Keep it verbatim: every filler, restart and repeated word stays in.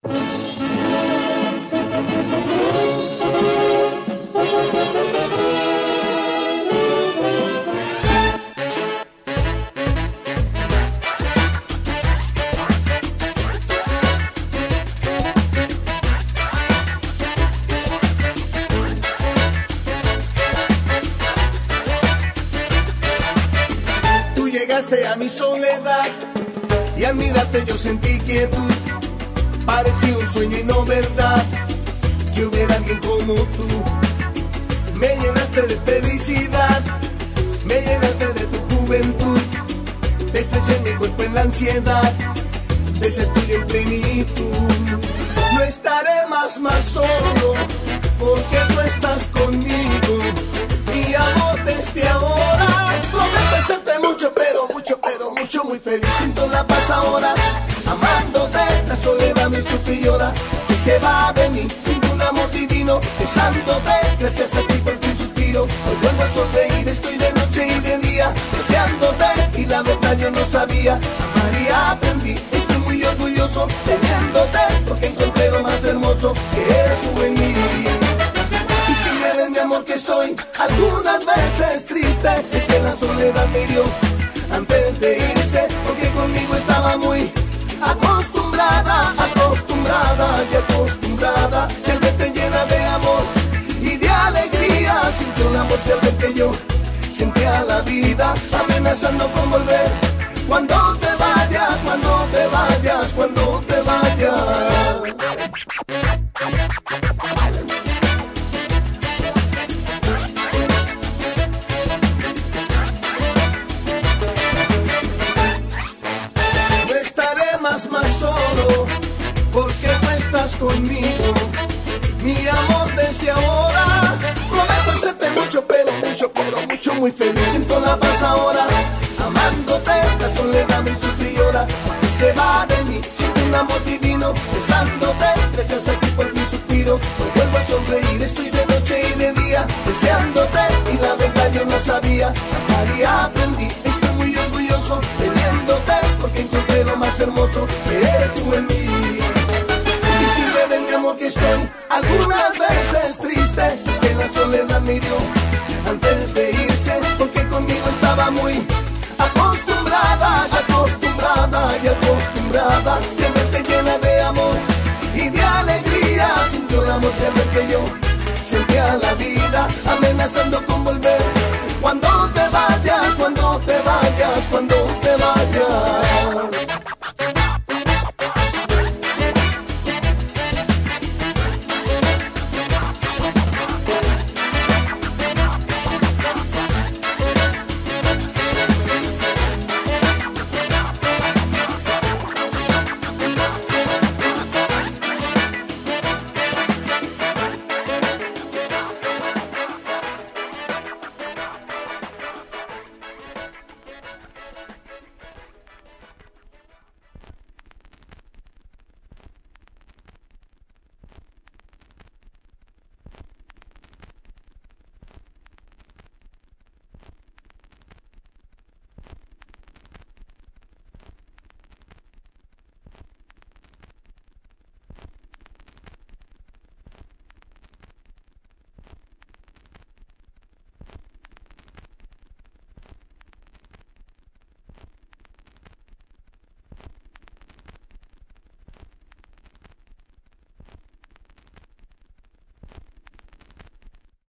Llegaste a mi soledad y al mirarte yo sentí quietud. Parecía un sueño y no verdad que hubiera alguien como tú. Me llenaste de felicidad, me llenaste de tu juventud. Desprecié mi cuerpo en la ansiedad de ser tuyo en plenitud. No estaré más, más solo porque tú estás conmigo. Mi amor desde ahora, prometo hacerte mucho, pero mucho, pero mucho, muy feliz. Siento la paz ahora, amándote, la soledad me sufre y llora, que se va de mí, siento un amor divino, besándote, gracias a ti por fin suspiro. Hoy vuelvo a sonreír, estoy de noche y de día, deseándote, y la verdad yo no sabía, amar y aprendí, estoy muy orgulloso, teniéndote, porque encontré lo más hermoso, que eres tú en mí. Mi amor, que estoy algunas veces triste, es que la soledad me hirió antes de irse, porque conmigo estaba muy acostumbrada, acostumbrada y acostumbrada, que al verte llena de amor y de alegría, sintió la muerte al ver que yo sentía la vida amenazando con volver. Cuando te vayas, cuando te vayas, cuando te vayas. Más solo, porque tú estás conmigo, mi amor desde ahora, prometo hacerte mucho, pero mucho, pero mucho, muy feliz, siento la paz ahora, amándote, la soledad me sufre y llora, que se va de mí, siento un amor divino, besándote, gracias a ti por fin suspiro, hoy vuelvo a sonreír, estoy de noche y de día, deseándote, y la verdad yo no sabía, amar y aprendí, estoy muy orgulloso, teniéndote, porque encontré lo más hermoso, que eres tú en mí. Y si me ven, mi amor, que estoy algunas veces triste, es que la soledad me hirió antes de irse, porque conmigo estaba muy acostumbrada, acostumbrada y acostumbrada, que verte llena de amor y de alegría, sintió el amor de ver que yo sentía la vida amenazando con volver. Cuando te vayas, cuando te vayas, cuando te vayas.